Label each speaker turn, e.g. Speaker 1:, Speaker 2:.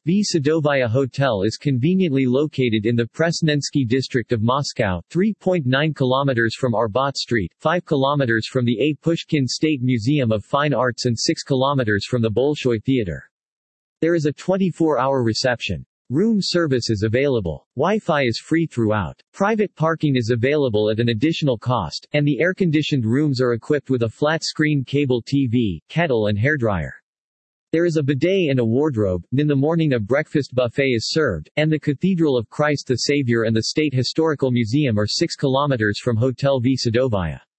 Speaker 1: V. Sadovaya Hotel is conveniently located in the Presnensky district of Moscow, 3.9 kilometers from Arbat Street, 5 kilometers from the A. Pushkin State Museum of Fine Arts and 6 kilometers from the Bolshoi Theater. There is a 24-hour reception. Room service is available. Wi-Fi is free throughout. Private parking is available at an additional cost, and the air-conditioned rooms are equipped with a flat-screen cable TV, kettle and hairdryer. There is a bidet and a wardrobe. In the morning a breakfast buffet is served, and the Cathedral of Christ the Savior and the State Historical Museum are 6 kilometers from Hotel V. Sadovaya.